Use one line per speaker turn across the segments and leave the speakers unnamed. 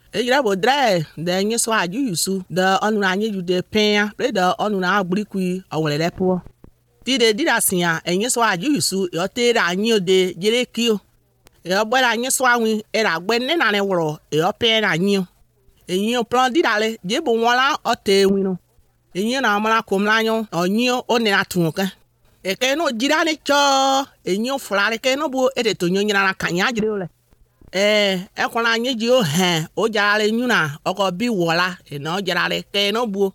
ejira bo dre de nyi so aju yusu de onu na anyi ju de pen re de onu na agburiku owere po ti de dirasia enyi so aju yusu yo te ra anyi ode jere kio yo gbe ra anyi so awin era gbe ne na ne woro yo pen ra anyi enyi plan dirale je bo wala o te winu enyi na amara komlanyo onyi o ne atun kan eke no jira ni cho enyi fulare ke no bo ede to nyonyira na kanya jire ole ekwala anyi ji o he o jarale nyuna oko bi wola no jarale ke no bu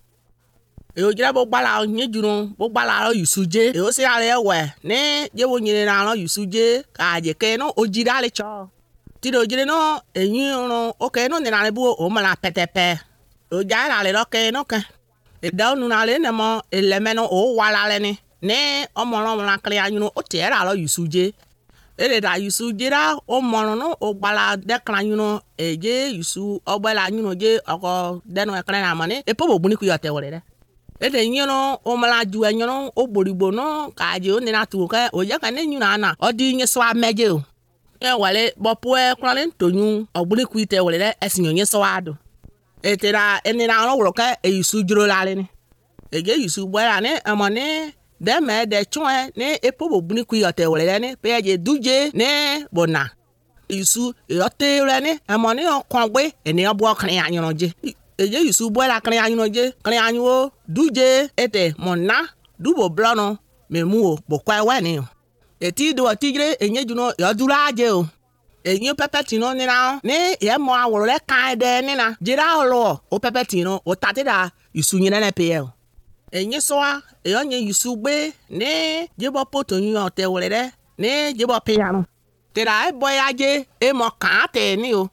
o jira bo gbala anyi juru bo gbala yusuje o se ale we ni je wo nyire na ro yusuje ka je ke no o jirale cho ti do jire no enyi ro o ke no ni na bu o mala petepe o jarale lo ke no kan da nu na le ne mo elemeno o wala le ni omoro la kle anyu o te era lo yusuje ele da yusuje ra o moro no o gbala de kran anyu no eje yusu ogbala anyu no je oko de no ekran na mane e po bo ni ku yote wore re ele nyu no o mala ju anyu no o gboribo no ka je o ni na tu ka o je ka ne nyu na o di nyi so ameje o e wale bo po e kran le tonyu ogbuni ku ite wore re esinyo nyi so ado etera enina ro woro ka e yusu juro la le ni eje yusu bwa ne amane de me de chwe ne epo bo buni ku yote wole ne pe je duje ne bona yusu yote re ne amane o kwangbe ene obo kan anyu no je eje yusu bwa la kan anyu no je kan anyu o duje ete mona dubo blono memu o bo kwa wa ni eti do tigre enye juno yodura je o enyi pepetino ni na ne ye mo aworo le kan de ni na jira olo o pepetino o tatida yusu nyina na pe o enyi so a onye yusu gbe ne jebo poto yin o te wole re ne jebo pe ya no tera e boy aje e mo kan te ni o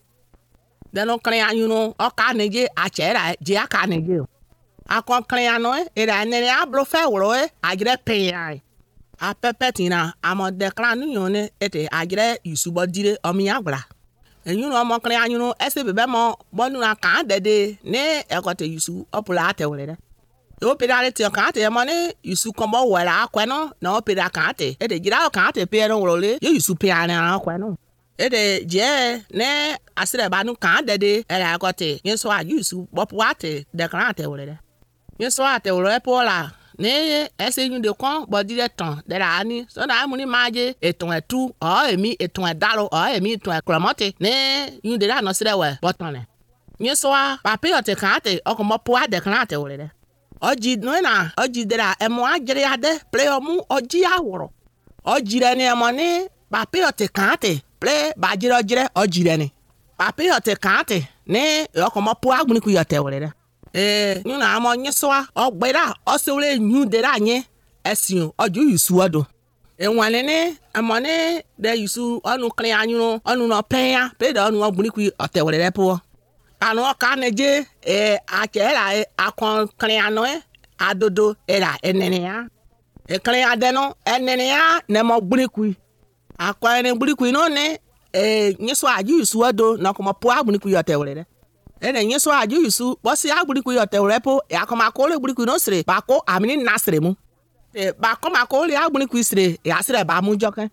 de no kan anyu no o ka ne je a chera je aka ne je o akon kan anu e ra ne a blo fe woro e agire pe ya a pepetina amo declare nu ne ete agire yusubo dire omi agla enyu no mo kan anyu no ese bebe mo bonu na kan dede ne ekote yusu opula ate wole re o pedale ti kan ate mo ne yusu kombo wala akwa no na o pedale kan ate ete jira kan ate pe no wole ye yusu pe ana akwa no ete je ne asire ba nu kan dede era ekote yeso a yusu bopu ate declare ate wole re yeso ate wole pola ne ese yu de kon body de ton de la ani so na mu ni maje eton etu o emi eton edalo o emi eton ekromote ne yu de la no sire we boton ne nyi so a papi o te kan ate o ko mo po ade kan ate wole de oji no na oji de la emo ajire ade play omu oji aworo oji re ni emo ni papi o te kan ate play ba jire oji re ni papi o te kan ate ne o ko mo po agbuni ku yo te wole de nyu na amo nyeswa ogbera osewle nyu de anye esin oju yusu odo enwane ne amone de yusu onu kran anyu onu no pen pe de onu ogbuni ku otewere repo anu ka neje achera akon kran anu adodo era enene ya kran adeno enene ya ne mo gbuni ku akon ene gbuni ku no ne nyeswa aju yusu odo na ko mo po agbuni ku otewere ene nyeso aju yusu bosi agburi ku yote repo ya koma ko le gburi ku no sire ba ko amini nasire mu ba koma ko le agburi ku sire ya sire ba mu jokan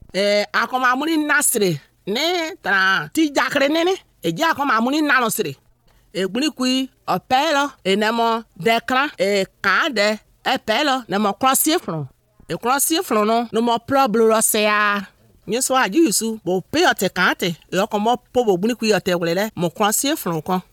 akoma amuni nasire ne tra ti jakre nene eji akoma amuni nano sire egburi ku opelo enemo dekran kan de epelo nemo crossifron crossifron no mo problem se ya nyeso aju yusu bo pe yote kante yo komo po bo gburi ku yote wele mo crossifron kon